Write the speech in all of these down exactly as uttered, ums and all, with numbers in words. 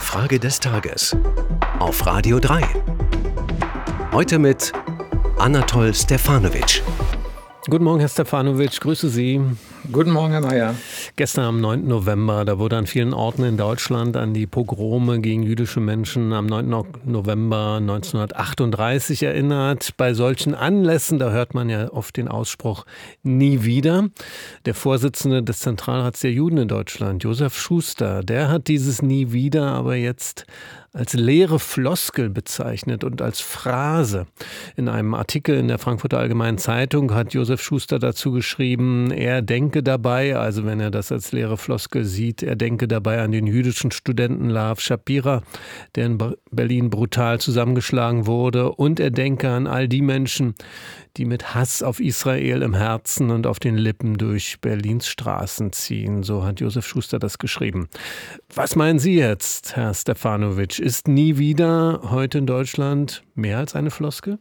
Frage des Tages auf Radio drei. Heute mit Anatol Stefanovic. Guten Morgen, Herr Stefanovic, grüße Sie. Guten Morgen, Herr Mayer. Gestern am neunten November, da wurde an vielen Orten in Deutschland an die Pogrome gegen jüdische Menschen am neunten November neunzehnhundertachtunddreißig erinnert. Bei solchen Anlässen, da hört man ja oft den Ausspruch "nie wieder". Der Vorsitzende des Zentralrats der Juden in Deutschland, Josef Schuster, der hat dieses "nie wieder" aber jetzt als leere Floskel bezeichnet und als Phrase. In einem Artikel in der Frankfurter Allgemeinen Zeitung hat Josef Schuster dazu geschrieben, er denke dabei, also wenn er das als leere Floskel sieht, er denke dabei an den jüdischen Studenten Laaf Schapira, der in Berlin brutal zusammengeschlagen wurde, und er denke an all die Menschen, die mit Hass auf Israel im Herzen und auf den Lippen durch Berlins Straßen ziehen. So hat Josef Schuster das geschrieben. Was meinen Sie jetzt, Herr Stefanovic? Ist "nie wieder" heute in Deutschland mehr als eine Floskel?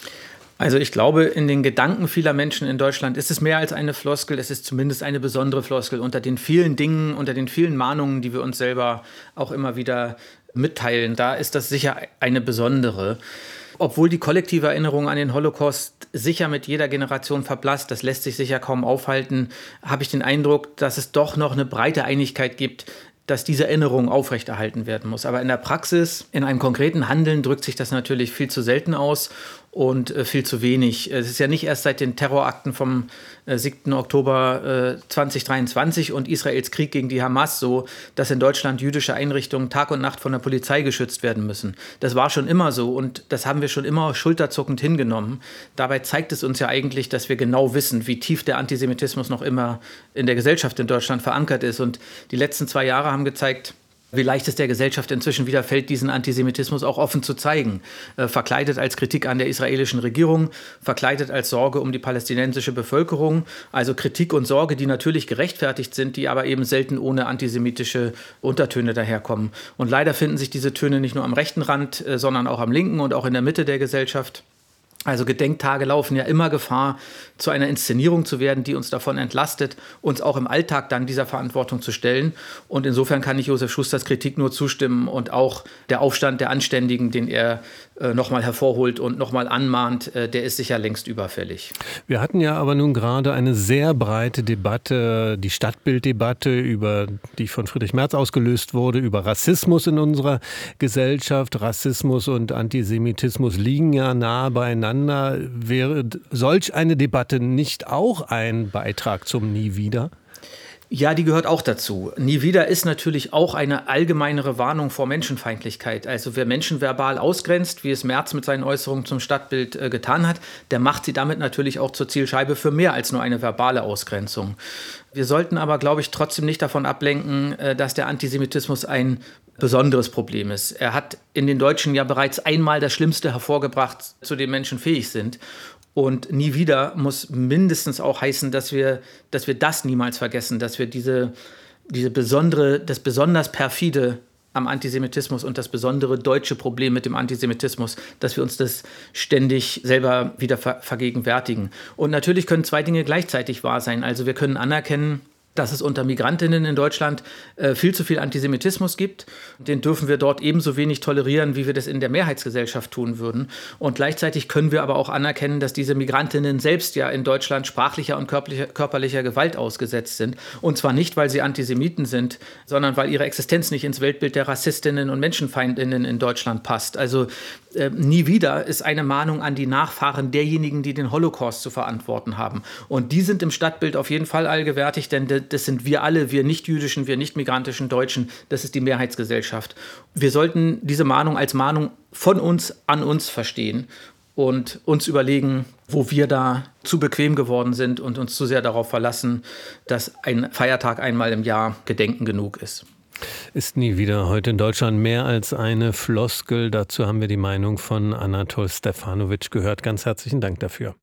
Also ich glaube, in den Gedanken vieler Menschen in Deutschland ist es mehr als eine Floskel. Es ist zumindest eine besondere Floskel unter den vielen Dingen, unter den vielen Mahnungen, die wir uns selber auch immer wieder mitteilen. Da ist das sicher eine besondere. Obwohl die kollektive Erinnerung an den Holocaust sicher mit jeder Generation verblasst, das lässt sich sicher kaum aufhalten, habe ich den Eindruck, dass es doch noch eine breite Einigkeit gibt, dass diese Erinnerung aufrechterhalten werden muss. Aber in der Praxis, in einem konkreten Handeln drückt sich das natürlich viel zu selten aus und äh, viel zu wenig. Es ist ja nicht erst seit den Terrorakten vom äh, siebten Oktober äh, zweitausenddreiundzwanzig und Israels Krieg gegen die Hamas so, dass in Deutschland jüdische Einrichtungen Tag und Nacht von der Polizei geschützt werden müssen. Das war schon immer so und das haben wir schon immer schulterzuckend hingenommen. Dabei zeigt es uns ja eigentlich, dass wir genau wissen, wie tief der Antisemitismus noch immer in der Gesellschaft in Deutschland verankert ist. Und die letzten zwei Jahre haben gezeigt, wie leicht es der Gesellschaft inzwischen wieder fällt, diesen Antisemitismus auch offen zu zeigen. Äh, verkleidet als Kritik an der israelischen Regierung, verkleidet als Sorge um die palästinensische Bevölkerung. Also Kritik und Sorge, die natürlich gerechtfertigt sind, die aber eben selten ohne antisemitische Untertöne daherkommen. Und leider finden sich diese Töne nicht nur am rechten Rand, äh, sondern auch am linken und auch in der Mitte der Gesellschaft. Also Gedenktage laufen ja immer Gefahr, zu einer Inszenierung zu werden, die uns davon entlastet, uns auch im Alltag dann dieser Verantwortung zu stellen. Und insofern kann ich Josef Schusters Kritik nur zustimmen und auch der Aufstand der Anständigen, den er äh, nochmal hervorholt und nochmal anmahnt, äh, der ist sicher längst überfällig. Wir hatten ja aber nun gerade eine sehr breite Debatte, die Stadtbilddebatte, über die von Friedrich Merz ausgelöst wurde, über Rassismus in unserer Gesellschaft. Rassismus und Antisemitismus liegen ja nahe beieinander. Wäre solch eine Debatte nicht auch ein Beitrag zum "nie wieder"? Ja, die gehört auch dazu. "Nie wieder" ist natürlich auch eine allgemeinere Warnung vor Menschenfeindlichkeit. Also wer Menschen verbal ausgrenzt, wie es Merz mit seinen Äußerungen zum Stadtbild äh, getan hat, der macht sie damit natürlich auch zur Zielscheibe für mehr als nur eine verbale Ausgrenzung. Wir sollten aber, glaube ich, trotzdem nicht davon ablenken, äh, dass der Antisemitismus ein besonderes Problem ist. Er hat in den Deutschen ja bereits einmal das Schlimmste hervorgebracht, zu dem Menschen fähig sind. Und "nie wieder" muss mindestens auch heißen, dass wir, dass wir das niemals vergessen, dass wir diese, diese besondere, das besonders perfide am Antisemitismus und das besondere deutsche Problem mit dem Antisemitismus, dass wir uns das ständig selber wieder ver- vergegenwärtigen. Und natürlich können zwei Dinge gleichzeitig wahr sein. Also wir können anerkennen, dass es unter Migrantinnen in Deutschland äh, viel zu viel Antisemitismus gibt. Den dürfen wir dort ebenso wenig tolerieren, wie wir das in der Mehrheitsgesellschaft tun würden. Und gleichzeitig können wir aber auch anerkennen, dass diese Migrantinnen selbst ja in Deutschland sprachlicher und körperlicher, körperlicher Gewalt ausgesetzt sind. Und zwar nicht, weil sie Antisemiten sind, sondern weil ihre Existenz nicht ins Weltbild der Rassistinnen und Menschenfeindinnen in Deutschland passt. Also äh, "nie wieder" ist eine Mahnung an die Nachfahren derjenigen, die den Holocaust zu verantworten haben. Und die sind im Stadtbild auf jeden Fall allgewärtig, denn das sind wir alle, wir nicht-jüdischen, wir nicht-migrantischen Deutschen, das ist die Mehrheitsgesellschaft. Wir sollten diese Mahnung als Mahnung von uns an uns verstehen und uns überlegen, wo wir da zu bequem geworden sind und uns zu sehr darauf verlassen, dass ein Feiertag einmal im Jahr Gedenken genug ist. Ist "nie wieder" heute in Deutschland mehr als eine Floskel? Dazu haben wir die Meinung von Anatol Stefanovic gehört. Ganz herzlichen Dank dafür.